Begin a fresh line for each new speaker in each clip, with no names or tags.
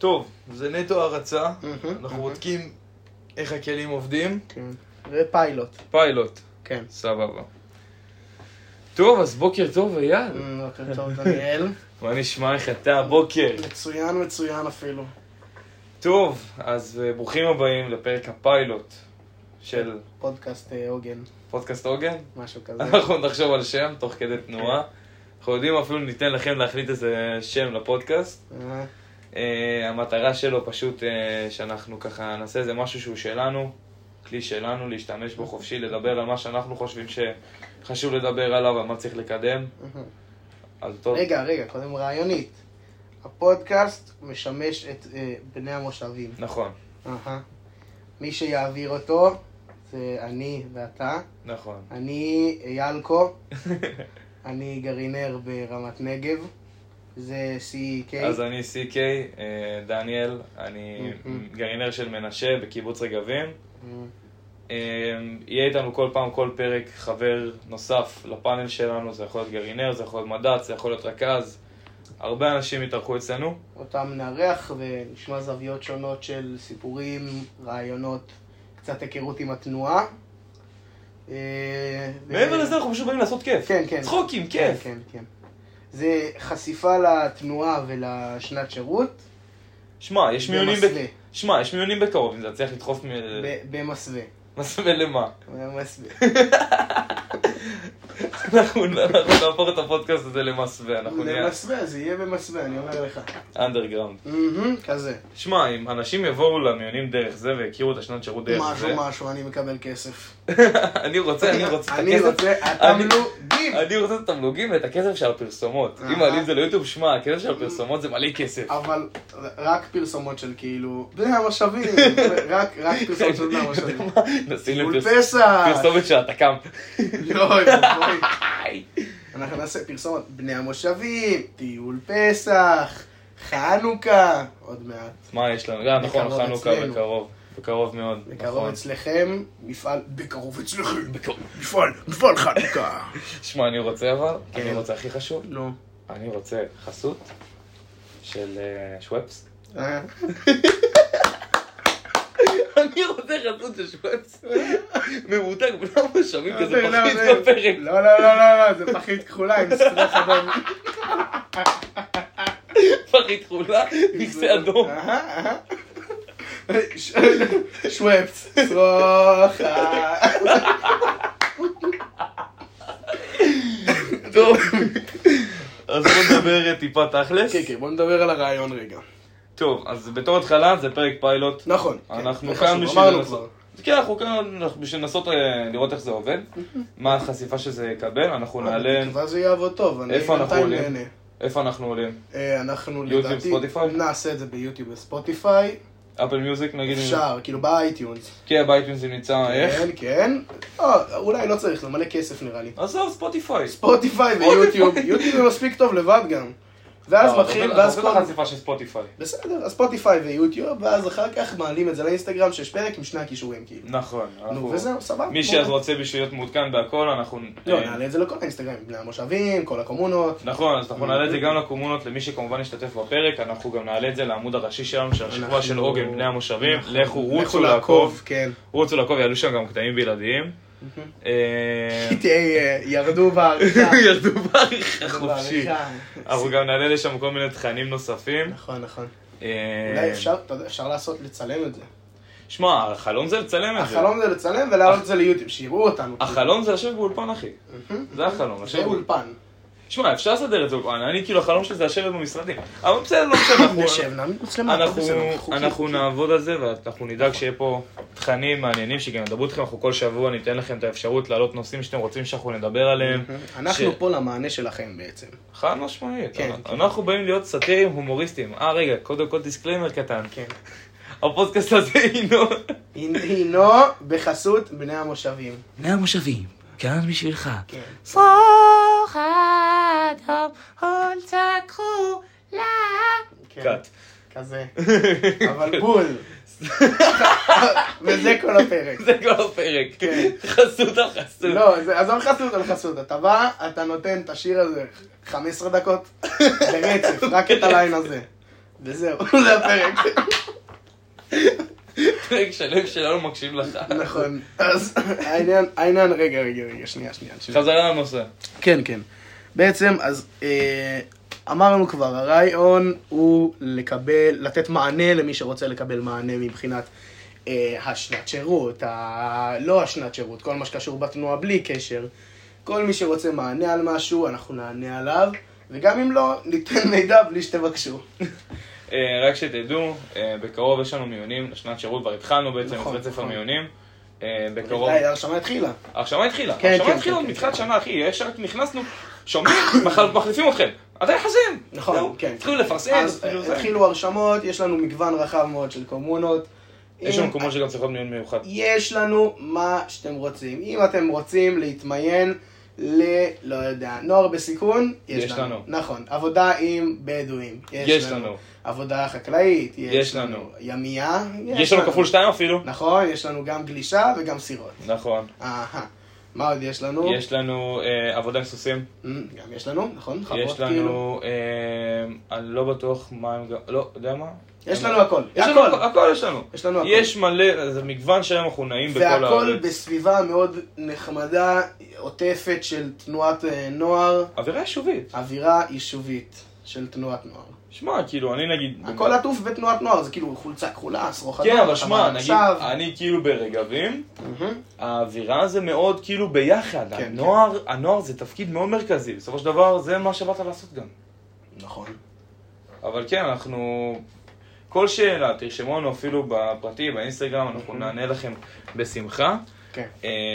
טוב, זה נטו הרצה, אנחנו בודקים איך הכלים עובדים.
כן, זה פיילוט.
פיילוט.
כן.
סבבה. טוב, אז בוקר טוב, אייל.
בוקר טוב, דניאל.
מה נשמע איך אתה הבוקר?
מצוין אפילו.
טוב, אז ברוכים הבאים לפרק הפיילוט של...
פודקאסט עוגן.
פודקאסט עוגן?
משהו כזה.
אנחנו נחשוב על שם תוך כדי תנועה. אנחנו יודעים אפילו ניתן לכם להחליט איזה שם לפודקאסט. המטרה שלו פשוט שאנחנו ככה נעשה איזה משהו שהוא שלנו, כלי שלנו, להשתמש בו חופשי, לדבר על מה שאנחנו חושבים שחשוב לדבר עליו, על מה צריך לקדם. אז טוב.
רגע, קודם רעיונית. הפודקאסט משמש את בני המושבים.
נכון.
מי שיעביר אותו זה אני ואתה.
נכון.
אני אילקו. אני גרעינר ברמת נגב. זה CK.
אז אני CK, דניאל, אני גרעינר של מנשה בקיבוץ רגבים. יהיה איתנו כל פעם, כל פרק, חבר נוסף לפאנל שלנו, זה יכול להיות גרעינר, זה יכול להיות מד"צ, זה יכול להיות רכז. הרבה אנשים יתארחו אצלנו.
אותם נארח ונשמע זוויות שונות של סיפורים, רעיונות, קצת היכרות עם התנועה.
מעבר לזה אנחנו פשוט באים לעשות כיף.
כן.
צחוקים, כיף.
כן. זה חשיפה לתנועה ולשנת שירות.
שמע, יש מיונים בקרוב, אם זה צריך לדחוף
במסווה.
מסווה למה?
במסווה.
אנחנו נהפוך את הפודקאסט הזה למסווה,
למסווה, זה יהיה במסווה, אני אומר לך.
אנדרגראונד.
כזה.
שמע, אם אנשים יבואו למיונים דרך זה והכירו את השנת שירות דרך זה...
משהו, אני מקבל כסף.
אני רוצה את הכסף.
אני רוצה התמלוגים.
אני רוצה את התמלוגים ואת הכסף של הפרסומות. אם מעלים זה ליוטיוב, שמע, הכסף של הפרסומות זה מלא כסף.
אבל רק פרסומות של כאילו... בני המושבים. רק פרסומות של בני המושבים.
נשים
פסח.
פרסומת של התקם.
יוי. אנחנו נעשה פרסומות בני המושבים, טיול פסח, חנוכה, עוד מעט.
מה יש לנו? נכון, חנוכה בקרוב מאוד.
בקרוב אצלכם, בקרוב אצלכם, מפעל חנוכה.
שמע, אני רוצה אני רוצה הכי חשוב.
נו.
אני רוצה חסות של שוואפס. אני רוצה חסות של שוואפס. ממותג בני המושבים כזה פחית בפרק.
לא, זה פחית כחולה עם סטרח אדום.
פחית כחולה, מכסה אדום.
שוואפס, צרוחה.
טוב, אז בוא נדבר טיפה תכלס.
כן, בוא נדבר על הרעיון רגע.
טוב, אז בתור התחלה זה פרק פיילוט.
נכון.
אנחנו כאן בשביל לנסות לראות איך זה עובד, מה החשיפה שזה יקבל, אנחנו נעלה...
כבר זה יעבוד טוב,
איפה אנחנו עולים? איפה אנחנו עולים?
אנחנו
יוטיוב, ספוטיפיי?
נעשה את זה ביוטיוב וספוטיפיי.
אפל מיוזיק נגיד?
אפשר, כאילו באייטיונס.
כן, באייטיונס זה נמצא איך?
כן. אולי לא צריך, זה מלא כסף נראה לי.
עזוב, ספוטיפיי.
ספוטיפיי ויוטיוב. יוטיוב זה מספיק טוב לבד גם. ואז מתחיל, ואז
כל... החשיפה של ספוטיפיי.
בסדר, אז ספוטיפיי ויוטיוב, ואז אחר כך מעלים את זה לאינסטגרם שיש פרק עם שני הכישורים כאילו.
נכון.
נו, וזהו, סבבה.
מי שרוצה בשביל להיות מעודכן בהכל, אנחנו...
לא, נעלה את זה לכל האינסטגרם, בני המושבים, כל הקומונות.
נכון, אז אנחנו נעלה את זה גם לקומונות, למי שכמובן ישתתף בפרק, אנחנו גם נעלה את זה לעמוד הראשי שלנו, של השבוע של עוגן בני המושבים. רוצו לעקוב, יעלו שם גם קטעים בלעדיים.
ירדו בעריכה
חופשי. אנחנו גם נעלה לשם כל מיני תכנים נוספים.
נכון. אולי אפשר לצלם את זה.
שמע, החלום זה לצלם את זה.
החלום זה לצלם ולהעלות את זה ליוטיוב, שיראו אותנו.
החלום זה לשבת באולפן, אחי. זה החלום.
זה אולפן.
שמע, אפשר לסדר את זה אולפן, אני כאילו החלום שלי זה לשבת במשרדים. אבל בסדר, לא משנה, אנחנו נעבוד על זה ואנחנו נדאג שיהיה פה תכנים מעניינים שגם נדברו אתכם, אנחנו כל שבוע ניתן לכם את האפשרות להעלות נושאים שאתם רוצים שאנחנו נדבר עליהם.
אנחנו פה למענה שלכם בעצם.
חד משמעית, אנחנו באים להיות סאטירים הומוריסטים. רגע, קודם כל דיסקליימר קטן. הפודקאסט הזה
הינו בחסות בני המושבים.
בני המושבים, כאן בשבילך.
סרוך אדום, חולצה כחולה.
קאט. כזה. אבל בול. וזה כל הפרק.
זה כל הפרק. חסות על חסות.
לא, עזוב חסות על חסות. אתה בא, אתה נותן את השיר הזה 15 דקות ברצף, רק את הליין הזה. וזהו, זה הפרק.
פרק שלם שלנו מקשיב לך.
נכון, אז העניין, רגע, שנייה.
חזרה לנושא.
כן. בעצם, אז אמרנו כבר, הרעיון הוא לתת מענה למי שרוצה לקבל מענה מבחינת השנת שירות, לא השנת שירות, כל מה שקשור בתנועה בלי קשר. כל מי שרוצה מענה על משהו, אנחנו נענה עליו, וגם אם לא, ניתן מידע בלי שתבקשו.
רק שתדעו, בקרוב יש לנו מיונים לשנת שירות, כבר התחלנו בעצם את רצף המיונים. בקרוב...
ההרשמה התחילה.
ההרשמה התחילה
כן.
מתחילת שנה, אחי, איך שרק נכנסנו, שומעים, מחליפים אתכם. אתה יחזם.
נכון, כן.
התחילו לפרסם.
אז התחילו הרשמות, יש לנו מגוון רחב מאוד של קומונות.
יש לנו קומות שגם צריכות מיון מיוחד.
יש לנו מה שאתם רוצים. אם אתם רוצים להתמיין לא יודע, נוער בסיכון, יש לנו. נכון, עבודה עם בדואים,
יש לנו.
עבודה חקלאית,
יש לנו.
ימייה,
יש לנו כפול 2 אפילו.
נכון, יש לנו גם גלישה וגם סירות.
נכון.
מה עוד יש לנו?
יש לנו עבודה עם סוסים.
גם יש לנו, נכון?
יש לנו, אני לא בטוח מה הם גם, לא, יודע מה?
יש לנו הכל.
הכל יש לנו.
יש לנו הכל.
יש מלא, זה מגוון שלהם אנחנו נעים בכל הארץ.
והכל בסביבה מאוד נחמדה, עוטפת של תנועת נוער. אווירה יישובית של תנועת נוער.
שמע, כאילו, אני נגיד...
הכל עטוף בתנועת נוער, זה כאילו חולצה כחולה, שרוך אדום.
כן, אבל שמע, נגיד, אני כאילו ברגבים, האווירה זה מאוד כאילו ביחד. הנוער זה תפקיד מאוד מרכזי. בסופו של דבר, זה מה שבאת לעשות גם.
נכון.
אבל כן, אנחנו... כל שאלה, תרשמו לנו אפילו בפרטי, באינסטגרם, אנחנו נענה לכם בשמחה.
כן.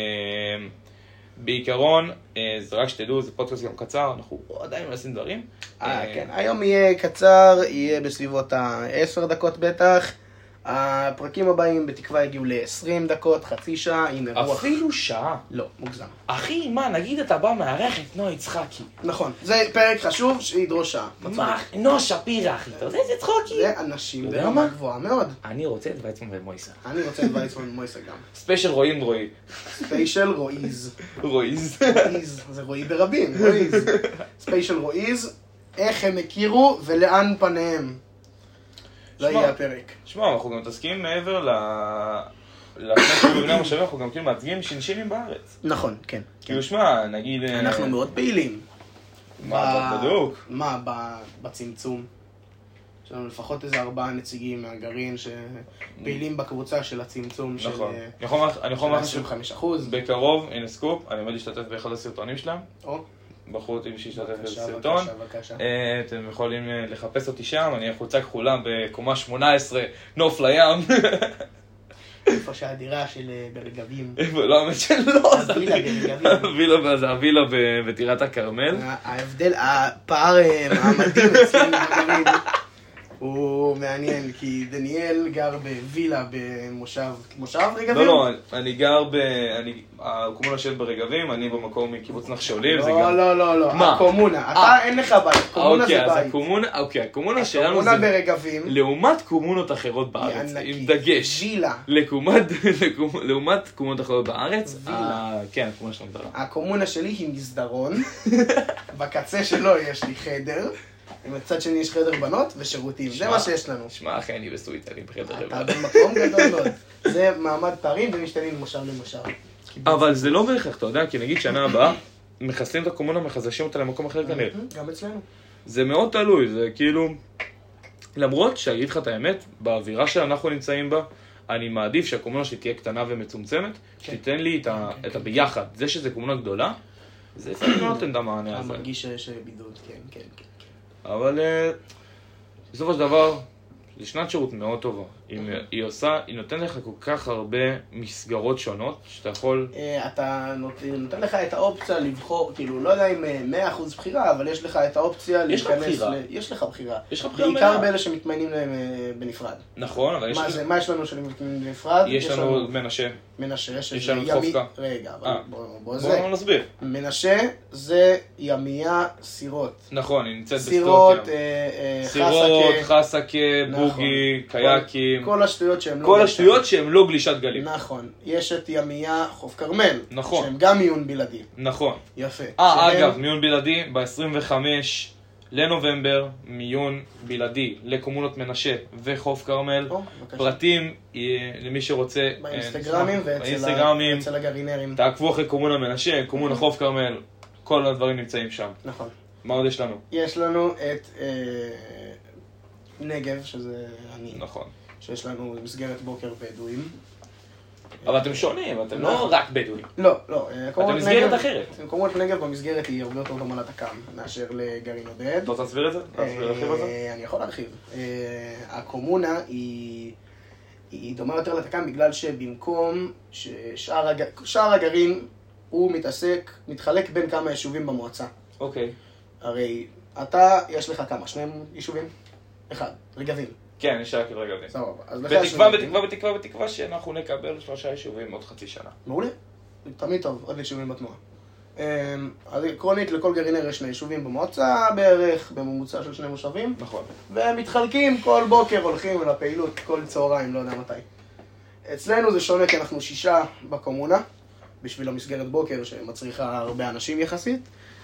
בעיקרון, זה רק שתדעו, זה פודקאסט גם קצר, אנחנו עדיין מנסים דברים.
כן, היום יהיה קצר, יהיה בסביבות 10 דקות בטח. הפרקים הבאים בתקווה הגיעו ל-20 דקות, חצי שעה, עם אירוח.
אפילו שעה?
לא, מוגזם.
אחי, מה, נגיד אתה בא מארח את נועה יצחקי.
נכון, זה פרק חשוב שידרוש שעה.
מה, נועה שפירא, אחי, אתה יודע איזה צחוקי?
זה אנשים ברמה גבוהה מאוד.
אני רוצה את ויצמן ומויסה.
אני רוצה את ויצמן ומויסה גם.
ספיישל רועי רועי.
ספיישל רועיז.
רועיז.
זה רועי ברבים, רועיז. ספיישל רועיז, איך הם הכירו ולאן פניהם. לא יהיה הפרק.
שמע, אנחנו גם מתעסקים מעבר לפני בבני המושבים, אנחנו גם כאילו מייצגים שינשינים בארץ.
נכון, כן.
כאילו שמע, נגיד...
אנחנו מאוד פעילים.
בדיוק.
מה, בצמצום? יש לנו לפחות איזה 4 נציגים מהגרעין שפעילים בקבוצה של הצמצום של...
נכון. אני יכול לומר
25%.
בקרוב, הנה סקופ, אני עומד להשתתף באחד הסרטונים שלהם. בחרו אותי שישתתף בסרטון. אתם יכולים לחפש אותי שם, אני חולצה כחולה בקומה 18, נוף לים.
איפה שהדירה של ברגבים.
לא, האמת שלא.
הווילה ברגבים.
זה הווילה בטירת הכרמל.
ההבדל, הפער המדהים אצלנו בגרעין הוא מעניין, כי דניאל גר בווילה במושב רגבים?
לא, אני גר הקומונה של ברגבים, אני במקום מקיבוץ נחשולי.
לא, הקומונה, אתה אין לך בית, קומונה זה בית.
אוקיי, הקומונה שלנו זה...
הקומונה ברגבים.
לעומת קומונות אחרות בארץ, עם דגש.
וילה.
לעומת קומונות אחרות בארץ, כן, הקומונה שלנו גדולה.
הקומונה שלי היא מסדרון, בקצה שלו יש לי חדר. מצד שני יש חדר בנות ושירותים, זה מה שיש לנו.
שמע אחי, אני בסוויט, אני בחדר לבד.
אתה במקום גדול מאוד. זה מעמד פערים ומשתנים ממושב למושב.
אבל זה לא בהכרח, אתה יודע, כי נגיד שנה הבאה, מחסלים את הקומונה, מחזשים אותה למקום אחר כנראה.
גם אצלנו.
זה מאוד תלוי, זה כאילו... למרות שאגיד לך את האמת, באווירה שאנחנו נמצאים בה, אני מעדיף שהקומונה שלי תהיה קטנה ומצומצמת, שתיתן לי את הביחד. זה שזה קומונה גדולה, זה לפעמים לא נותן את המענה הזה.
מרגיש שבידוד, כן.
אבל בסופו של דבר, זו שנת שירות מאוד טובה. היא נותנת לך כל כך הרבה מסגרות שונות, שאתה יכול...
אתה נותן לך את האופציה לבחור, כאילו, לא יודע אם 100% בחירה, אבל יש לך את האופציה להיכנס... יש לך בחירה. בעיקר באלה שמתמיינים להם בנפרד.
נכון, אבל יש...
מה יש לנו שמתמיינים בנפרד?
יש לנו מנשה.
יש
לנו חופקה.
רגע,
בוא נסביר.
מנשה זה ימייה סירות.
נכון, היא נמצאת בסטוקיה.
סירות,
חסקה, בוגי, קייקים.
כל השטויות
שהם לא גלישת גלים.
נכון. יש את ימייה חוף כרמל.
נכון.
שהם גם מיון בלעדי.
נכון.
יפה.
אגב, מיון בלעדי, ב-25 לנובמבר, מיון בלעדי לקומונות מנשה וחוף כרמל. פרטים למי שרוצה.
באינסטגרמים ואצל הגרעינרים.
תעקבו אחרי קומונה מנשה, קומונה חוף כרמל, כל הדברים נמצאים שם.
נכון.
מה עוד יש לנו?
יש לנו את נגב, שזה אני.
נכון.
שיש לנו מסגרת בוקר בדואים.
אבל אתם שונים, אתם לא רק בדואים.
לא, לא.
אתם מסגרת אחרת.
קומות נגב במסגרת היא הרבה יותר דומה לתק"ם מאשר לגרעין עודד.
אתה רוצה להסביר את זה? להרחיב את זה?
אני יכול להרחיב. הקומונה היא דומה יותר לתק"ם בגלל שבמקום ששאר הגרעין הוא מתחלק בין כמה יישובים במועצה.
אוקיי.
הרי יש לך כמה? 2 יישובים? 1, רגבים.
כן, יש רק רגבים.
סבבה.
בתקווה שאנחנו נקבל 3 יישובים עוד חצי שנה.
מעולה. תמיד טוב, עוד יישובים בתנועה. אז עקרונית לכל גרעינר יש 2 יישובים במועצה בערך, בממוצע של 2 מושבים.
נכון.
והם מתחלקים כל בוקר, הולכים לפעילות, כל צהריים, לא יודע מתי. אצלנו זה שונה כי אנחנו 6 בקומונה, בשביל המסגרת בוקר שמצריכה הרבה אנשים יחסית.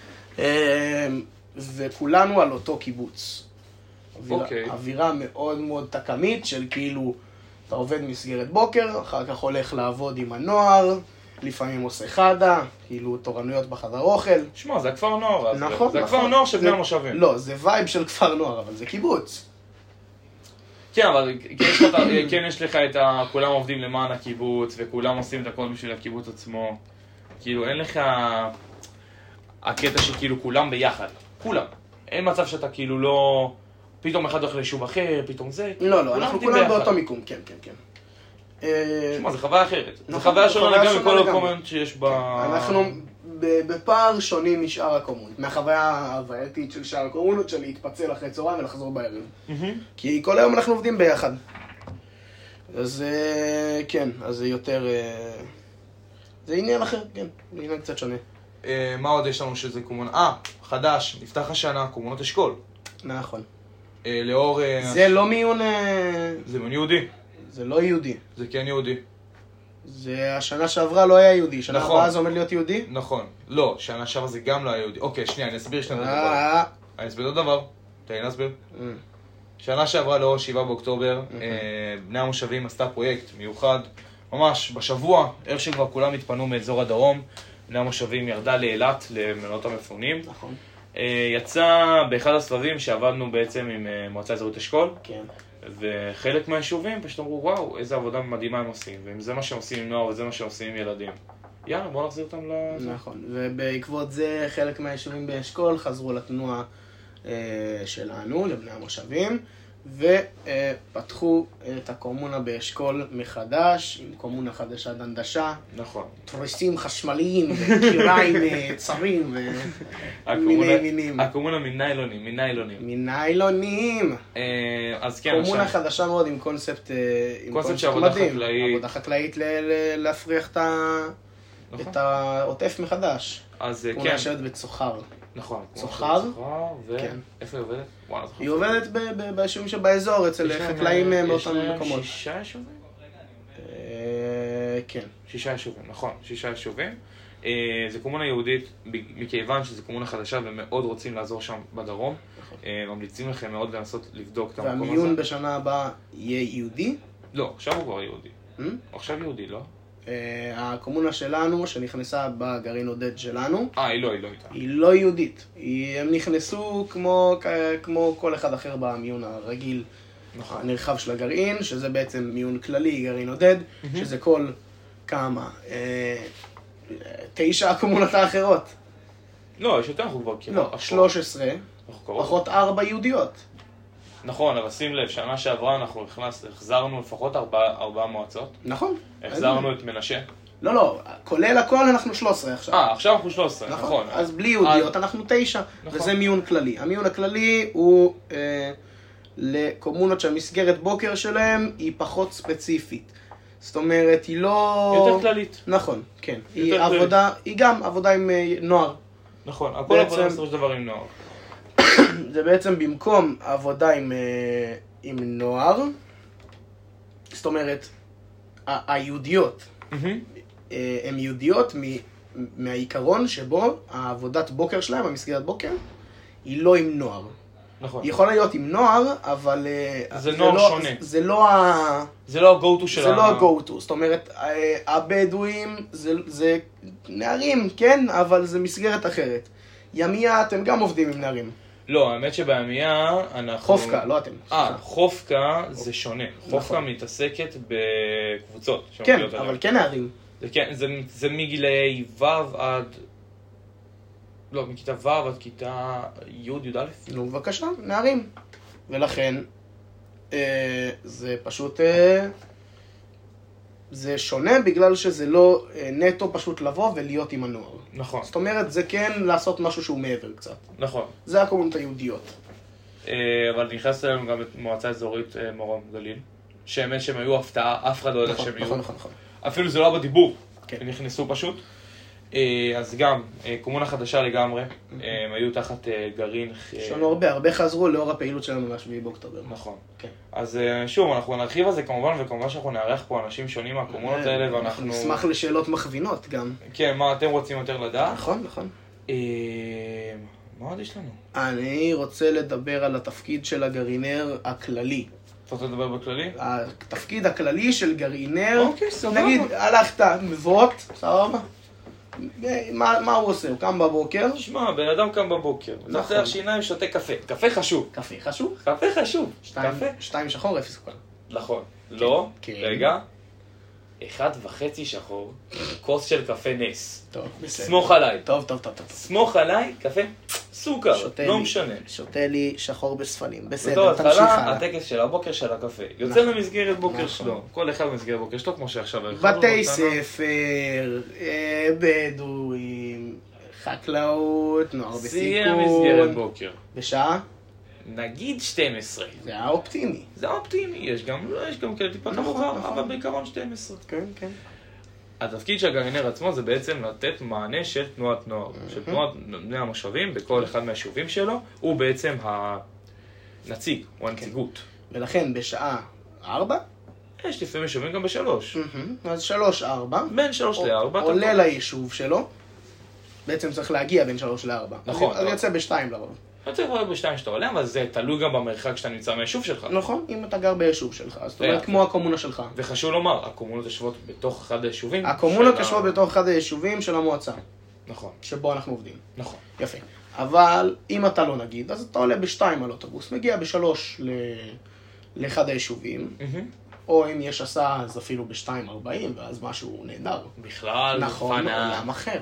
וכולנו על אותו קיבוץ. אווירה מאוד מאוד תקמית של כאילו, אתה עובד מסגרת בוקר, אחר כך הולך לעבוד עם הנוער, לפעמים עושה חדה, כאילו תורנויות בחדר אוכל.
שמע, זה הכפר נוער.
נכון,
זה הכפר נוער של בני המושבים.
לא, זה וייב של כפר נוער, אבל זה קיבוץ.
כן, אבל כן יש לך את כולם עובדים למען הקיבוץ, וכולם עושים את הכל בשביל הקיבוץ עצמו. כאילו, אין לך הקטע שכאילו כולם ביחד. כולם. אין מצב שאתה כאילו לא... פתאום אחד הולך ליישוב אחר, פתאום זה...
לא, אנחנו כולם באותו מיקום, כן, כן, כן.
שמע, זה חוויה אחרת. זה חוויה שונה גם מכל הקומונות שיש בה...
אנחנו בפער שונים משאר הקומונות. מהחוויה ההווייתית של שאר הקומונות, של להתפצל אחרי צהריים ולחזור בערב. כי כל היום אנחנו עובדים ביחד. אז כן, אז זה יותר... זה עניין אחר, כן, זה עניין קצת שונה.
מה עוד יש לנו שזה קומון? חדש, נפתח השנה, קומונות אשכול.
נכון.
לאור...
זה לא מיון...
זה מיון יהודי.
זה לא יהודי. זה
כן יהודי.
זה השנה שעברה לא היה יהודי. שנה הבאה זה עומד להיות יהודי?
נכון. לא, שנה שעברה זה גם לא היה יהודי. אוקיי, שנייה, אני אסביר שנייה את הדבר. אני אסביר את הדבר. תן לי להסביר. שנה שעברה לאור 7 באוקטובר, בני המושבים עשתה פרויקט מיוחד. ממש בשבוע, איך שכבר כולם התפנו מאזור הדרום, בני המושבים ירדה לאילת, למלונות המפונים.
נכון.
יצא באחד הסבבים שעבדנו בעצם עם מועצה אזורית אשכול.
כן.
וחלק מהיישובים פשוט אמרו, וואו, איזה עבודה מדהימה הם עושים. ואם זה מה שהם עושים עם נוער וזה מה שהם עושים עם ילדים. יאללה, בואו נחזיר אותם לזה.
נכון. ובעקבות זה חלק מהיישובים באשכול חזרו לתנועה שלנו, לבני המושבים. ופתחו את הקומונה באשכול מחדש, עם קומונה חדשה דנדשה.
נכון.
תריסים חשמליים, וקיריים צרים, ומיני מינים.
הקומונה מניילונים.
מניילונים.
אז כן,
קומונה חדשה מאוד עם קונספט
של עבודה חקלאית.
עבודה חקלאית להפריח את העוטף מחדש.
אז כן.
קומונה שרת בצוחר.
נכון.
צוחר?
כן. איפה היא עובדת?
היא עובדת ביישובים שבאזור, אצל חקלאים מאותם מקומות.
6 יישובים?
כן.
6 יישובים, נכון. 6 יישובים. זה קומונה יהודית, מכיוון שזה קומונה חדשה ומאוד רוצים לעזור שם בדרום. ממליצים לכם מאוד לנסות לבדוק את המקום הזה.
והמיון בשנה הבאה יהיה יהודי?
לא, עכשיו הוא כבר יהודי. עכשיו יהודי, לא?
הקומונה שלנו, שנכנסה בגרעין עודד שלנו,
היא לא איתה.
היא לא יהודית. הם נכנסו כמו כל אחד אחר במיון הרגיל, הנרחב של הגרעין, שזה בעצם מיון כללי, גרעין עודד, שזה כל כמה? 9 הקומונות האחרות.
לא, יש יותר, אנחנו כבר
לא, 13, פחות 4 יהודיות.
נכון, אבל שים לב, שנה שעברה אנחנו החזרנו לפחות 4 מועצות.
נכון.
החזרנו את מנשה.
לא, כולל הכל אנחנו 13 עכשיו.
עכשיו אנחנו 13, נכון.
אז בלי יהודיות אנחנו 9, וזה מיון כללי. המיון הכללי הוא לקומונות שהמסגרת בוקר שלהם היא פחות ספציפית. זאת אומרת, היא לא...
יותר כללית.
נכון, כן. היא גם עבודה עם נוער.
נכון, הכל עבודה בסופו של דבר עם נוער.
זה בעצם במקום עבודה עם נוער, זאת אומרת, היהודיות, הן יהודיות מהעיקרון שבו העבודת בוקר שלהם, המסגרת בוקר, היא לא עם נוער.
נכון.
היא יכולה להיות עם נוער, אבל...
זה נוער שונה.
זה לא
זה לא ה-go-to של
זה לא ה-go-to. זאת אומרת, הבדואים זה נערים, כן, אבל זה מסגרת אחרת. ימיה, אתם גם עובדים עם נערים.
לא, האמת שבימייה אנחנו...
חופקה, לא אתם.
חופקה זה שונה. חופקה מתעסקת בקבוצות.
כן, אבל כן נערים.
זה מגילי ו' עד... לא, מכיתה ו' עד כיתה י', י"א.
נו, בבקשה, נערים. ולכן, זה פשוט... זה שונה בגלל שזה לא נטו פשוט לבוא ולהיות עם הנוער.
נכון.
זאת אומרת, זה כן לעשות משהו שהוא מעבר קצת.
נכון.
זה הקומונות היהודיות.
אבל נכנס אלינו גם את מועצה אזורית מרום גליל, שהאמת שהם היו הפתעה, אף אחד לא יודע שהם יהיו.
נכון.
אפילו זה לא היה בדיבור,
כן.
הם נכנסו פשוט. אז גם, קומונה חדשה לגמרי, הם היו תחת גרעין...
יש לנו הרבה חזרו לאור הפעילות שלנו מה-7 באוקטובר.
נכון.
כן.
אז שוב, אנחנו נרחיב על זה כמובן, וכמובן שאנחנו נארח פה אנשים שונים מהקומונות האלה, ואנחנו...
נשמח לשאלות מכווינות גם.
כן, מה אתם רוצים יותר לדעת?
נכון.
מה עוד יש לנו?
אני רוצה לדבר על התפקיד של הגרעינר הכללי.
אתה רוצה לדבר בכללי?
התפקיד הכללי של גרעינר,
אוקיי, סבבה.
נגיד, הלכת מבואות, סבבה? מה הוא עושה? הוא קם בבוקר?
תשמע, בן אדם קם בבוקר, נפתח שיניים, שותה קפה. קפה חשוב.
קפה חשוב?
קפה חשוב.
2 שחור, 0 סוכר.
נכון. לא,
כן.
רגע. 1.5 שחור, כוס של קפה נס.
טוב, בסדר.
סמוך עליי.
טוב.
סמוך עליי, קפה, סוכר, לא משנה.
שותה לי שחור בספלים. בסדר,
בתור
תמשיך
התחלה,
הלאה.
הטקס של הבוקר של הקפה. יוצא למסגרת בוקר שלו. כל אחד במסגרת בוקר שלו, כמו שעכשיו...
בתי ספר, בדואים, חקלאות, נוער בסיכון.
סיים מסגרת בוקר.
בשעה?
נגיד 12.
זה האופטימי.
זה האופטימי, יש גם כאלה טיפה מאוחר, אבל בעיקרון 12.
כן.
התפקיד של הגרעינר עצמו זה בעצם לתת מענה של תנועת נוער, של תנועת בני המושבים בכל אחד מהיישובים שלו, הוא בעצם הנציג, הוא הנציגות.
ולכן בשעה 4?
יש לפעמים יישובים גם ב3.
אז 3-4.
בין 3 ל-4.
עולה ליישוב שלו. בעצם צריך להגיע בין 3 ל-4.
נכון.
אז יוצא ב2 לרוב.
אתה צריך לראות ב2 שאתה עולה, אבל זה תלוי גם במרחק שאתה נמצא מהיישוב שלך.
נכון, אם אתה גר ביישוב שלך, אז זאת אומרת כמו הקומונה שלך.
וחשוב לומר, הקומונות יושבות בתוך אחד היישובים.
הקומונות יושבות בתוך אחד היישובים של המועצה.
נכון.
שבו אנחנו עובדים.
נכון.
יפה. אבל אם אתה לא נגיד, אז אתה עולה ב2 על אוטובוס, מגיע ב3 לאחד היישובים, או אם יש הסעה, אז אפילו ב2:40, ואז משהו נהדר.
בכלל,
נכון, עולם אחר.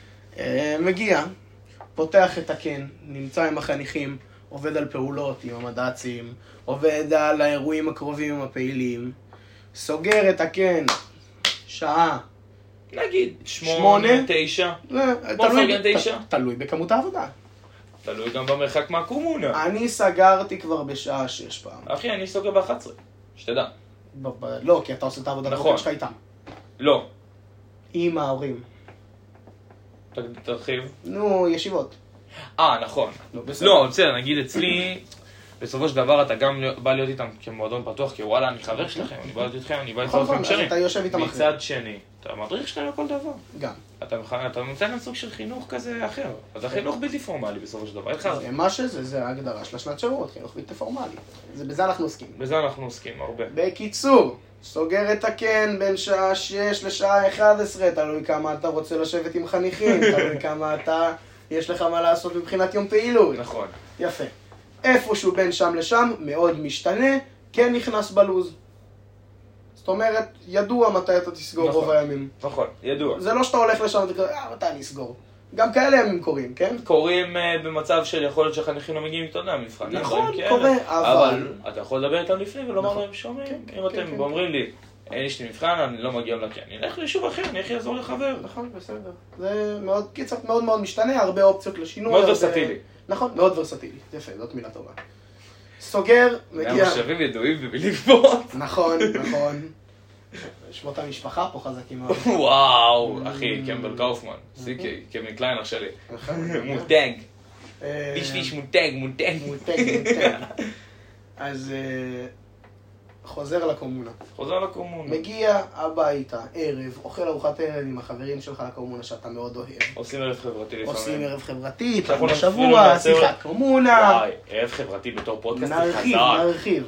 מגיע, פותח את הקן, נמצא עם החניכים, עובד על פעולות עם המד"צים, עובד על האירועים הקרובים עם הפעילים, סוגר את הקן, שעה.
נגיד, 8, 9.
תלוי בכמות העבודה.
תלוי גם במרחק מהקומונה.
אני סגרתי כבר בשעה 6 פעם.
אחי, אני סוגר ב-11, שתדע.
לא, כי אתה עושה את העבודה
נכון.
שלך איתם.
לא.
עם ההורים.
תרחיב.
נו, ישיבות.
נכון. לא, בסדר, נגיד אצלי, בסופו של דבר אתה גם בא להיות איתם כמועדון פתוח, כי וואלה, אני חבר שלכם, אני בא להיות איתכם, אני בא להיות איתכם קשרים.
אתה יושב איתם אחרי.
מצד שני, אתה מדריך שלהם לכל דבר.
גם.
אתה נותן להם סוג של חינוך כזה אחר. אתה חינוך בלתי פורמלי בסופו של דבר.
זה מה שזה, זה ההגדרה של השנת שירות, חינוך בלתי פורמלי. בזה אנחנו עוסקים.
בזה אנחנו עוסקים הרבה.
בקיצור, סוגר את הקן בין שעה 6 לשעה 11, תלוי כמה אתה רוצה לשבת עם חניכים, תלוי כמה יש לך מה לעשות מבחינת יום פעילות.
נכון.
יפה. איפשהו בין שם לשם, מאוד משתנה, כן נכנס בלוז. זאת אומרת, ידוע מתי אתה תסגור רוב הימים.
נכון, ידוע.
זה לא שאתה הולך לשם ואתה קורא, מתי אני אסגור? גם כאלה ימים קורים, כן?
קורים במצב של יכול להיות שהחניכים לא מגיעים, אתה יודע, מבחנים.
נכון, קורה, אבל...
אתה יכול לדבר איתם לפני ולומר להם שומעים. אם אתם אומרים לי, יש לי מבחן, אני לא מגיע לקן. אני אלך ליישוב אחר, אני איך יעזור לחבר.
נכון, בסדר. זה מאוד, קיצור, מאוד מאוד משתנה, הרבה אופציות לשינוי.
מאוד ורסטילי.
נכון, מאוד ורסטילי. יפה, זאת מילה טובה. סוגר, מגיע...
מהמושבים ידועים במילים גבוהות.
נכון. שמות המשפחה פה חזקים מאוד.
וואו, אחי, קמבל קאופמן. סיקי, קווין קליינר שלי. מותג. פיש מותג.
אז חוזר לקומונה.
חוזר לקומונה.
מגיע הביתה, ערב, אוכל ארוחת ערב עם החברים שלך לקומונה שאתה מאוד אוהב.
עושים ערב חברתי לפעמים.
עושים ערב חברתי, פעם
אנחנו
בשבוע, שיחת קומונה.
וואי, ערב חברתי בתור פודקאסט חזק.
נרחיב.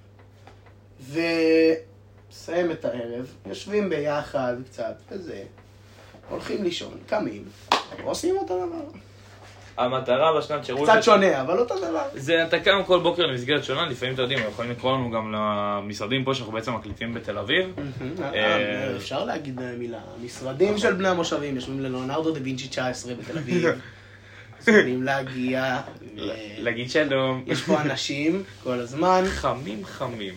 וסיים את הערב, יושבים ביחד קצת, וזה. הולכים לישון, קמים, עושים אותו דבר.
המטרה בשנת שירות...
קצת שונה, אבל אותו דבר.
זה אתה קם כל בוקר למסגרת שונה, לפעמים אתה יודעים, יכולים לקרוא לנו גם למשרדים פה שאנחנו בעצם מקליטים בתל אביב.
אפשר להגיד מילה, המשרדים של בני המושבים יושבים ללאונרדו דה וינצ'י 19 בתל אביב. יכולים להגיע.
להגיד שלום.
יש פה אנשים כל הזמן.
חמים.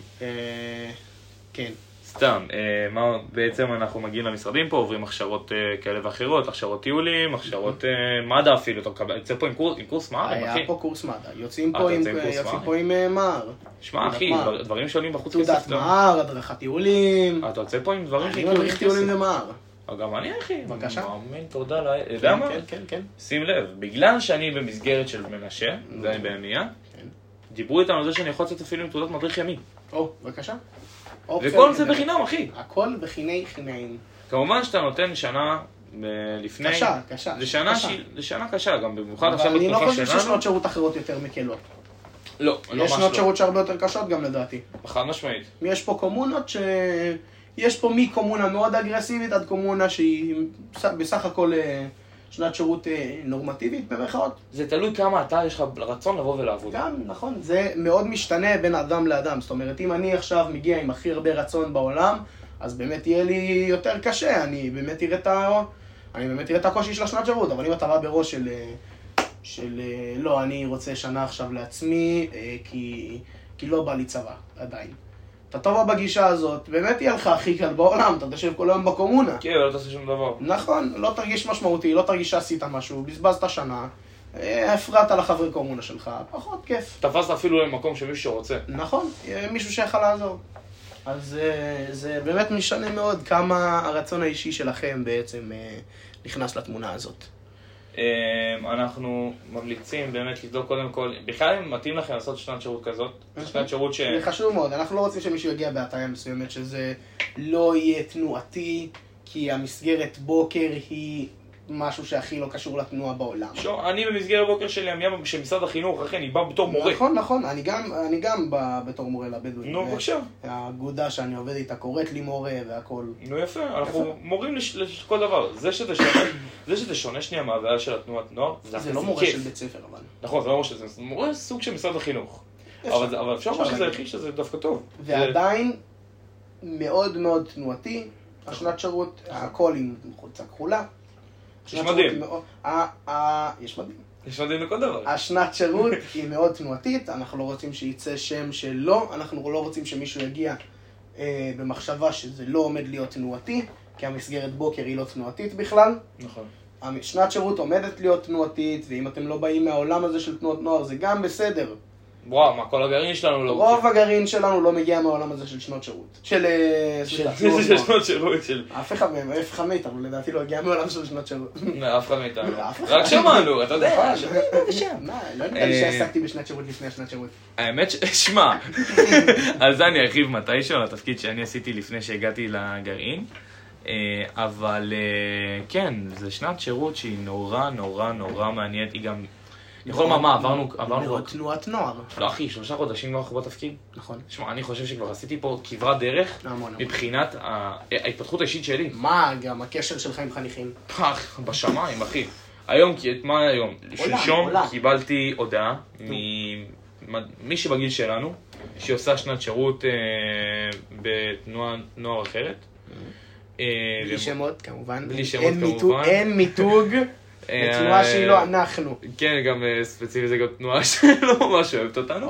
כן.
סתם, בעצם אנחנו מגיעים למשרדים פה, עוברים הכשרות כאלה ואחרות, הכשרות טיולים, הכשרות מד"א אפילו, אתה יוצא פה עם קורס מד"א, אחי.
היה פה קורס מד"א, יוצאים פה עם מהר.
שמע, אחי, דברים שעולים בחוץ כסף.
תעודת מהר, הדרכת טיולים.
אתה יוצא פה עם דברים
אני מדריך טיולים למהר.
גם אני, אחי.
בבקשה.
מאמין, תודה לה. יודע מה?
כן.
שים לב, בגלל שאני במסגרת של מנשה, זה אני בהמיה, דיברו איתנו על זה שאני יכול לצאת אפילו עם תעודת מדריך ימי.
בבקשה.
וכל זה בחינם, אחי.
הכל בחינם.
כמובן שאתה נותן שנה לפני...
קשה.
זה שנה קשה, גם במיוחד עכשיו
אבל אני לא
בתקופה
חושב
שלנו.
ששנות שירות אחרות יותר מקלות.
לא,
יש שנות שירות שהרבה יותר קשות גם לדעתי.
חד משמעית.
יש פה קומונות יש פה מקומונה מאוד אגרסיבית עד קומונה שהיא בסך הכל שנת שירות נורמטיבית במרכאות.
זה תלוי כמה יש לך רצון לבוא ולעבוד.
גם, נכון, זה מאוד משתנה בין אדם לאדם. זאת אומרת, אם אני עכשיו מגיע עם הכי הרבה רצון בעולם, אז באמת יהיה לי יותר קשה, אני באמת אראה את הקושי של השנת שירות, אבל אם אתה בא בראש של לא, אני רוצה שנה עכשיו לעצמי, כי לא בא לי צבא עדיין. אתה טוב בגישה הזאת, באמת יהיה לך הכי קל בעולם, אתה תשב כל היום בקומונה.
כן, לא תעשה שום דבר.
נכון, לא תרגיש משמעותי, לא תרגיש שעשית משהו, בזבזת שנה, הפרעת לחברי קומונה שלך, פחות כיף.
תפסת אפילו למקום שמישהו רוצה.
נכון, מישהו שיכול לעזור. אז זה באמת משנה מאוד כמה הרצון האישי שלכם בעצם נכנס לתמונה הזאת.
אנחנו ממליצים באמת לבדוק קודם כל, בכלל אם מתאים לכם לעשות שנת שירות כזאת, שנת שירות
זה חשוב מאוד, אנחנו לא רוצים שמישהו יגיע בהטעיה מסוימת שזה לא יהיה תנועתי, כי המסגרת בוקר היא משהו שהכי לא קשור לתנועה בעולם.
אני במסגרת בוקר שלי, אני במשרד החינוך, אחי, אני בא בתור מורה.
נכון, אני גם בא בתור מורה לבדואים.
נו, בבקשה.
האגודה שאני עובד איתה קוראת לי מורה והכל.
נו, יפה, אנחנו מורים לכל דבר. זה שזה שונה שנייה מהבעיה של התנועת נוער,
זה לא מורה של בית ספר, אבל.
נכון, זה לא מורה של בית ספר, זה מורה סוג של משרד החינוך. אבל אפשר לומר שזה הכי שזה דווקא טוב.
ועדיין מאוד מאוד תנועתי, השנת שירות, הכל עם חולצה כחולה.
יש מדים.
יש מדים
לכל דבר.
השנת שירות היא מאוד תנועתית, אנחנו לא רוצים שייצא שם שלא, אנחנו לא רוצים שמישהו יגיע במחשבה שזה לא עומד להיות תנועתי, כי המסגרת בוקר היא לא תנועתית בכלל.
נכון.
שנת שירות עומדת להיות תנועתית, ואם אתם לא באים מהעולם הזה של תנועות נוער זה גם בסדר.
וואו, מה כל הגרעין שלנו לא...
רוב הגרעין שלנו לא מגיע מהעולם הזה של שנות שירות. של
שנות שירות.
אף אחד מאיתנו, לדעתי לא הגיע מהעולם של שנות שירות.
אף אחד מאיתנו. רק שמענו, אתה יודע.
לא נדע לי שעסקתי בשנת שירות לפני השנת שירות.
האמת שמע, על זה אני ארחיב מתישהו, על התפקיד שאני עשיתי לפני שהגעתי לגרעין. אבל כן, זו שנת שירות שהיא נורא נורא נורא מעניינת, היא גם... יכול לומר מה, עברנו...
מאוד תנועת נוער.
לא אחי, 3 חודשים לא אנחנו בתפקיד.
נכון.
שמע, אני חושב שכבר עשיתי פה כברת דרך מבחינת ההתפתחות האישית שלי.
מה גם הקשר שלך עם חניכים?
פח, בשמיים אחי. היום, מה היום? שלשום קיבלתי הודעה ממי שבגיל שלנו, שהיא עושה שנת שירות בתנועה נוער אחרת.
בלי שמות כמובן.
בלי שמות כמובן.
אין מיתוג. בתנועה שהיא לא אנחנו.
כן, גם ספציפי זה גם תנועה שלא ממש אוהבת אותנו.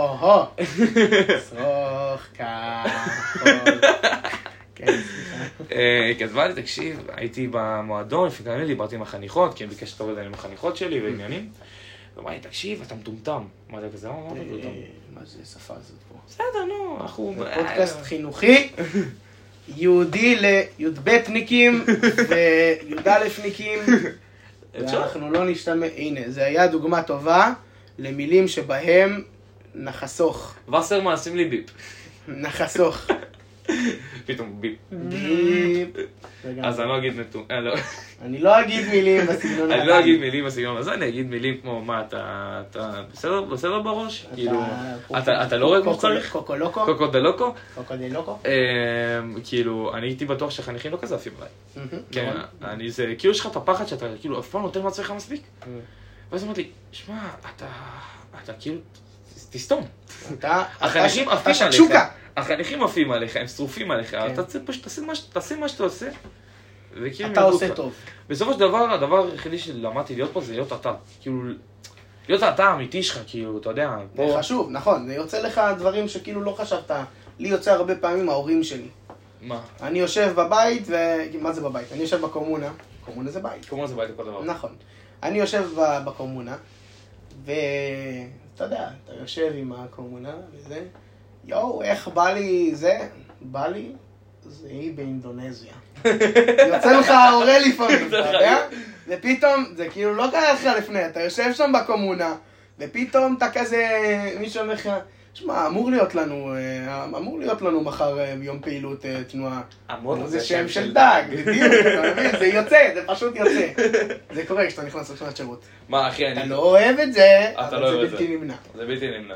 צרוך כך. כן, סליחה.
אז בא לי, תקשיב, הייתי במועדון, לפני כמה דיברתי עם החניכות, כי אני ביקש שתעבוד עם החניכות שלי ועניינים. ואמר לי, תקשיב, אתה מטומטם. מה זה כזה? מה אתה מטומטם?
מה זה שפה הזאת פה?
בסדר, נו, אנחנו...
זה פודקאסט חינוכי. יהודי לי"בניקים וי"א-ניקים, ואנחנו לא נשתמש, הנה, זה היה דוגמה טובה למילים שבהם נחסוך.
וסרמן, שים לי ביפ.
נחסוך.
פתאום ביפ.
ביפ.
אז אני לא אגיד נתון, לא.
אני לא אגיד מילים בסגנון.
אני לא אגיד מילים בסגנון הזה, אני אגיד מילים כמו, מה, אתה בסדר בראש? כאילו, אתה לא רואה כמו שצריך?
קוקולוקו.
קוקודלוקו?
קוקודלוקו.
כאילו, אני הייתי בטוח שהחניכים לא כזה עפים עליי. כן, זה, כאילו יש לך את הפחד שאתה כאילו אף פעם נותן לעצמך מספיק. ואז אמרתי לי, שמע, אתה כאילו, תסתום. החניכים עפים עליך. החניכים עפים עליך, הם שרופים עליך, אתה פשוט תעשה מה שאתה עושה.
אתה עושה טוב.
בסופו של דבר, הדבר היחידי שלמדתי להיות פה זה להיות אתה. כאילו, להיות אתה האמיתי שלך, כאילו, אתה יודע.
זה חשוב, נכון. זה יוצא לך דברים שכאילו לא חשבת. לי יוצא הרבה פעמים ההורים שלי.
מה?
אני יושב בבית, מה זה בבית? אני יושב בקומונה. קומונה זה בית.
קומונה זה בית לכל דבר.
נכון. אני יושב בקומונה, ואתה יודע, אתה יושב עם הקומונה וזה, יואו, איך בא לי זה? בא לי? זה היא באינדונזיה. יוצא לך ההורה לפעמים, אתה יודע? ופתאום, זה כאילו לא קרה לך לפני, אתה יושב שם בקומונה, ופתאום אתה כזה, מישהו אומר לך, שמע, אמור להיות לנו מחר ביום פעילות תנועה. זה שם של דג, בדיוק, אתה מבין? זה יוצא, זה פשוט יוצא. זה קורה כשאתה נכנס לשנת שירות.
מה, אחי,
אתה לא אוהב את זה,
אבל
זה בלתי נמנע.
זה בלתי נמנע.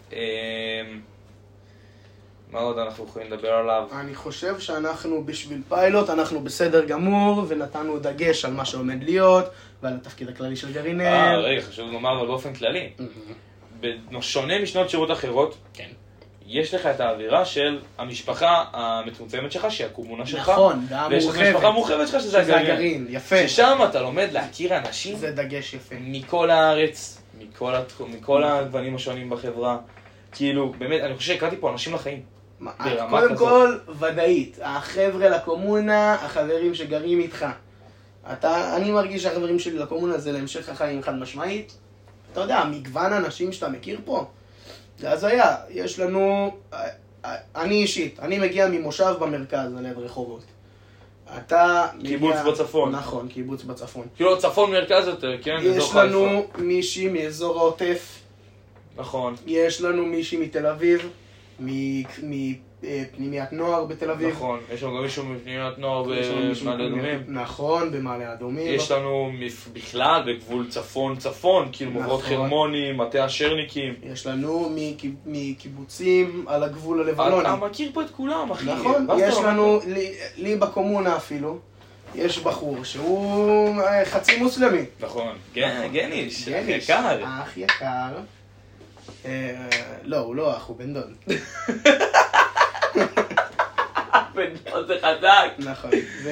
מה עוד אנחנו יכולים לדבר עליו?
אני חושב שאנחנו בשביל פיילוט, אנחנו בסדר גמור, ונתנו דגש על מה שעומד להיות, ועל התפקיד הכללי של גרעינר.
רגע, חשוב לומר אבל באופן כללי. שונה משנות שירות אחרות,
כן.
יש לך את האווירה של המשפחה המצומצמת שלך, שהיא הקומונה שלך.
נכון, גם
ויש את המשפחה המורחבת שלך, שזה הגרעין.
יפה.
ששם אתה לומד להכיר אנשים.
זה דגש יפה.
מכל הארץ, מכל הגוונים השונים בחברה. כאילו, באמת, אני חושב שהקראתי פה אנשים לחיים.
קודם כל, ודאית. החבר'ה לקומונה, החברים שגרים איתך. אני מרגיש שהחברים שלי לקומונה זה להמשך החיים חד משמעית. אתה יודע, מגוון אנשים שאתה מכיר פה, זה הזיה. יש לנו, אני אישית, אני מגיע ממושב במרכז, על יד רחובות. אתה
קיבוץ בצפון.
נכון, קיבוץ בצפון.
כאילו, צפון מרכז יותר, כן?
יש לנו מישהי מאזור העוטף.
נכון.
יש לנו מישהי מתל אביב, מפנימיית נוער בתל אביב.
נכון, יש לנו גם מישהו מפנימיית נוער במעלה אדומים.
נכון, במעלה אדומים.
יש לנו בכלל בגבול צפון, כאילו מבואות חרמוני, מטה השרניקים.
יש לנו מקיבוצים על הגבול הלבנוני.
אתה מכיר פה את כולם, אחי.
נכון, יש לנו, לי בקומונה אפילו, יש בחור שהוא חצי מוסלמי.
נכון, גניש, אח יקר.
אח יקר. לא, הוא לא אח, הוא בן דוד.
בן דוד זה חזק.
נכון,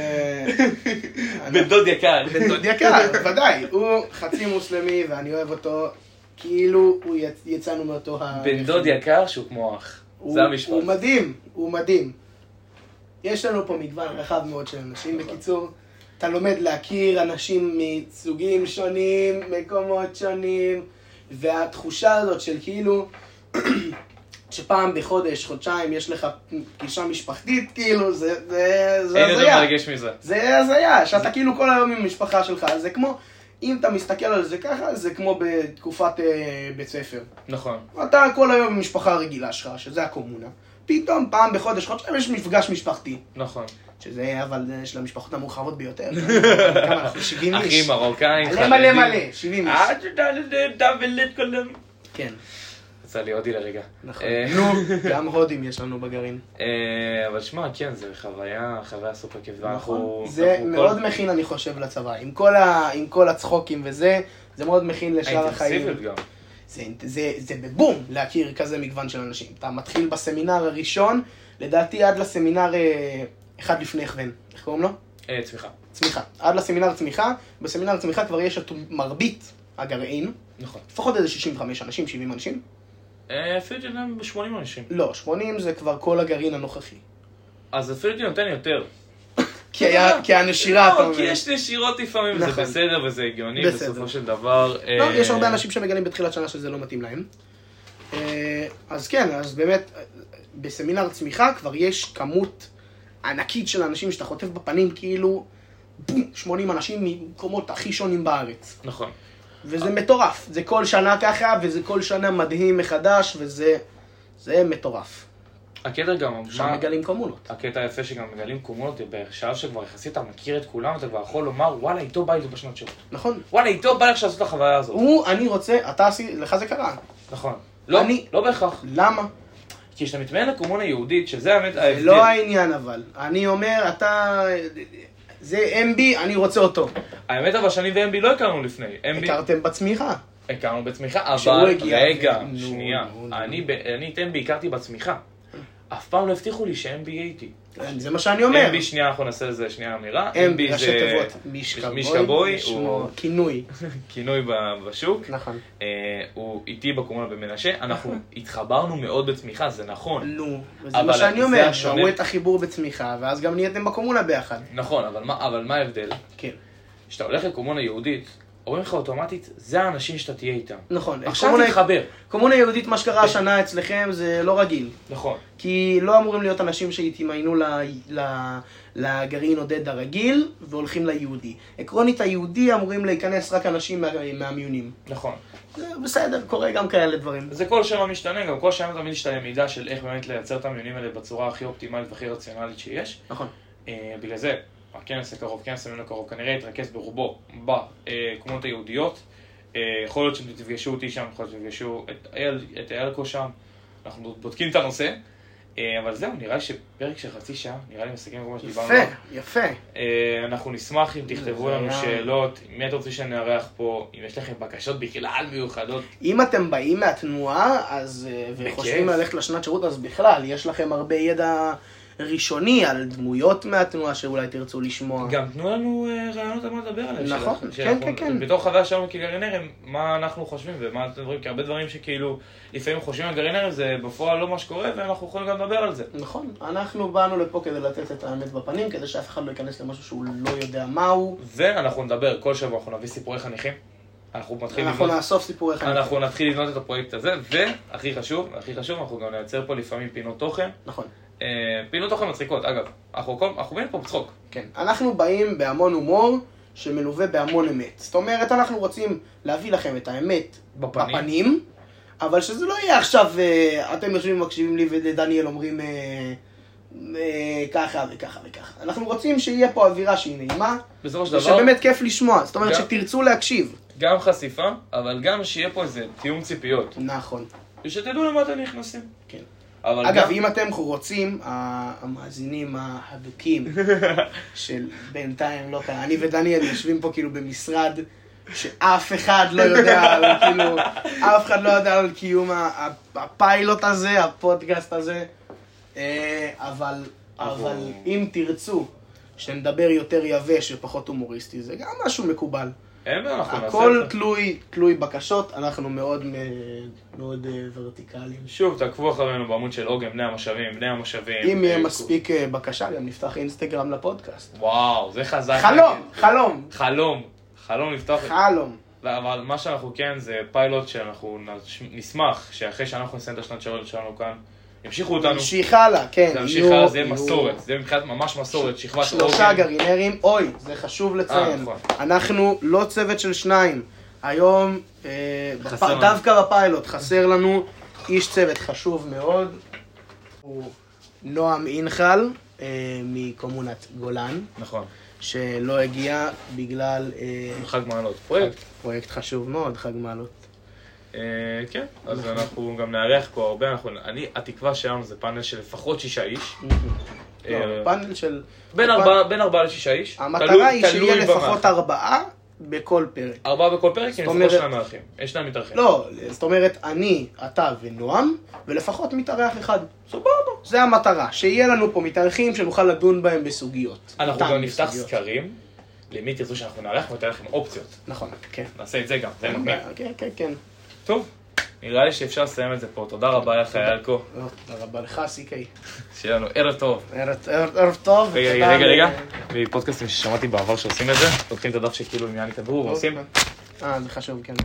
בן דוד יקר.
בן דוד יקר, ודאי. הוא חצי מוסלמי ואני אוהב אותו, כאילו הוא יצאנו מאותו
בן דוד יקר שהוא כמו אח. זה המשפט.
הוא מדהים, הוא מדהים. יש לנו פה מגוון רחב מאוד של אנשים. בקיצור, אתה לומד להכיר אנשים מסוגים שונים, מקומות שונים, והתחושה הזאת של כאילו שפעם בחודש, חודשיים, יש לך פגישה משפחתית, כאילו, זה הזיה.
אין יותר מרגש מזה.
זה הזיה, שאתה כאילו כל היום עם המשפחה שלך, זה כמו, אם אתה מסתכל על זה ככה, זה כמו בתקופת בית ספר.
נכון.
אתה כל היום עם משפחה רגילה שלך, שזה הקומונה. פתאום פעם בחודש, חודשיים יש מפגש משפחתי.
נכון.
שזה אבל של המשפחות המורחבות ביותר. כמה אנחנו 70 איש.
אחים מרוקאים,
מלא, 70 איש. כן.
יצא לי הודי לרגע.
נכון. נו, גם הודים יש לנו בגרעין.
אבל שמע, כן, זה חוויה סופר כיפה.
נכון. זה מאוד מכין, אני חושב, לצבא. עם כל הצחוקים וזה, זה מאוד מכין לשאר החיים.
האינטנסיביות גם.
זה בבום להכיר כזה מגוון של אנשים. אתה מתחיל בסמינר הראשון, לדעתי עד לסמינר אחד לפני הכוון. איך קוראים לו? צמיחה. עד לסמינר צמיחה. בסמינר צמיחה כבר יש את מרבית הגרעין.
נכון.
לפחות איזה 65 אנשים, 70 אנשים.
אפילו נותן 80 אנשים.
לא, 80 זה כבר כל הגרעין הנוכחי.
אז אפילו נותן יותר.
כי הנשירה, אתה אומר.
כי יש נשירות לפעמים, זה בסדר וזה הגיוני בסופו של דבר.
לא, יש הרבה אנשים שמגלים בתחילת שנה שזה לא מתאים להם. אז כן, אז באמת, בסמינר צמיחה כבר יש כמות ענקית של אנשים שאתה חוטף בפנים, כאילו, 80 אנשים ממקומות הכי שונים בארץ.
נכון.
וזה מטורף, זה כל שנה ככה, וזה כל שנה מדהים מחדש, וזה מטורף.
הקטע גם...
שם מגלים קומונות.
הקטע היפה שגם מגלים קומונות, בשלב שכבר יחסית אתה מכיר את כולם, אתה כבר יכול לומר, וואלה, איתו בא לי בשנות שירות.
נכון.
וואלה, איתו בא לי עכשיו לעשות את החוויה הזאת.
אני רוצה, לך זה קרה.
נכון. לא בהכרח.
למה?
כי כשאתה מתמיין לקומונה יהודית, שזה האמת ההבדל.
זה לא העניין אבל. אני אומר, זה MB, אני רוצה אותו.
האמת אבל שאני ו-MB לא הכרנו לפני.
הכרתם בצמיחה.
הכרנו בצמיחה, אבל רגע, שנייה. אני את MB הכרתי בצמיחה. אף פעם לא הבטיחו לי ש-MB יהיה איתי.
זה מה שאני אומר.
MB שנייה, אנחנו נעשה לזה שנייה אמירה.
MB ראשי תיבות.
מישקבוי.
כינוי.
כינוי בשוק.
נכון.
הוא איתי בקומונה במנשה. אנחנו התחברנו מאוד בצמיחה, זה נכון.
נו, זה מה שאני אומר. ראו את החיבור בצמיחה, ואז גם נהייתם בקומונה ביחד.
נכון, אבל מה ההבדל?
כן.
כשאתה הולך לקומונה יהודית, אומרים לך אוטומטית, זה האנשים שאתה תהיה איתם.
נכון.
עכשיו תתחבר.
קומונה יהודית, מה שקרה השנה אצלכם, זה לא רגיל.
נכון.
כי לא אמורים להיות אנשים שהתמיינו לגרעין עודד הרגיל, והולכים ליהודי. עקרונית היהודי אמורים להיכנס רק אנשים מהמיונים.
נכון.
זה בסדר, קורה גם כאלה דברים.
זה כל שנה משתנה, גם כל שנה תמיד משתנה מידע של איך באמת לייצר את המיונים האלה בצורה הכי אופטימלית והכי רציונלית שיש.
נכון.
בגלל זה, הכנס הקרוב, כנס המיון הקרוב, כנראה יתרכז ברובו בקומונות היהודיות. יכול להיות שאתם תפגשו אותי שם, יכול להיות שתפגשו את איילקו שם. אנחנו בודקים את הנושא. אבל זהו, נראה לי שפרק של חצי שעה, נראה לי מסכים כמו שדיברנו.
יפה.
אנחנו נשמח אם תכתבו לנו שאלות, מי אתם רוצים שנארח פה, אם יש לכם בקשות בכלל מיוחדות.
אם אתם באים מהתנועה וחושבים ללכת לשנת שירות, אז בכלל, יש לכם הרבה ידע ראשוני על דמויות מהתנועה שאולי תרצו לשמוע.
גם תנו לנו רעיונות על מה לדבר עליהם.
נכון, כן.
בתור חוויה שלנו כגרעינרים, מה אנחנו חושבים ומה אתם דברים, כי הרבה דברים שכאילו לפעמים חושבים על גרעינרים זה בפועל לא מה שקורה ואנחנו יכולים גם לדבר על זה.
נכון, אנחנו באנו לפה כדי לתת את האמת בפנים, כדי שאף אחד לא ייכנס למשהו שהוא לא יודע מהו.
ואנחנו נדבר, כל שבוע אנחנו נביא סיפורי חניכים.
אנחנו נאסוף סיפורי חניכים.
אנחנו נתחיל לבנות את הפרויקט הזה, והכי חשוב, אנחנו גם נייצר פה לפעמים פינות תוכן.
נכון.
פינות תוכן מצחיקות, אגב, אנחנו באים פה בצחוק.
כן, אנחנו באים בהמון הומור שמלווה בהמון אמת. זאת אומרת, אנחנו רוצים להביא לכם את האמת בפנים, אבל שזה לא יהיה עכשיו, אתם יושבים ומקשיבים לי ודניאל אומרים ככה וככה וככה. אנחנו רוצים שיהיה פה אווירה שהיא נעימה, ושבאמת כיף לשמוע, זאת אומרת שתרצו להקשיב.
גם חשיפה, אבל גם שיהיה פה איזה תיאום ציפיות.
נכון.
ושתדעו למה אתם נכנסים.
כן. אגב, אם אתם רוצים, המאזינים ההדוקים של בינתיים לא כאן, אני ודניאל יושבים פה כאילו במשרד שאף אחד לא יודע על קיום הפיילוט הזה, הפודקאסט הזה, אבל אם תרצו שנדבר יותר יבש ופחות הומוריסטי, זה גם משהו מקובל. הכל תלוי בקשות, אנחנו מאוד ורטיקליים.
שוב, תעקבו אחרינו בעמוד של עוגן, בני המושבים.
אם יהיה מספיק בקשה, גם נפתח אינסטגרם לפודקאסט.
וואו, זה חזק. חלום לפתוח. אבל מה שאנחנו כן, זה פיילוט שאנחנו נשמח שאחרי שאנחנו נסיים את השנת שירות שלנו כאן, ימשיכו אותנו.
נמשיך הלאה, כן.
נמשיך הלאה, זה יהיה מסורת. זה יהיה מבחינת ממש מסורת, שכבת עוגן.
3 גרעינרים, אוי, זה חשוב לציין. אנחנו לא צוות של 2. היום, דווקא בפיילוט, חסר לנו איש צוות חשוב מאוד. הוא נועם אינחל, מקומונת גולן.
נכון.
שלא הגיע בגלל...
חג מעלות.
פרויקט חשוב מאוד, חג מעלות.
כן, אז אנחנו גם נארח פה הרבה, התקווה שלנו זה פאנל של לפחות 6 איש.
פאנל של...
בין 4 ל-6 איש.
המטרה היא שיהיה לפחות 4 בכל פרק.
4 בכל פרק, כי לפחות 2 מארחים. יש 2 מתארחים.
לא, זאת אומרת, אני, אתה ונועם, ולפחות מתארח אחד. סבבה. זה המטרה, שיהיה לנו פה מתארחים שנוכל לדון בהם בסוגיות.
אנחנו גם נפתח סקרים. למי תרצו שאנחנו נארח ונתן לכם אופציות.
נכון, כן.
נעשה את זה גם, זה מגניב.
כן.
טוב, נראה לי שאפשר לסיים את זה פה. תודה רבה לך, איילקו.
תודה רבה לך, סיקי.
שיהיה לנו ערב טוב.
ערב טוב.
רגע. בפודקאסטים ששמעתי בעבר שעושים את זה, לוקחים את הדף שכאילו עניין כדור ועושים.
זה חשוב, כן.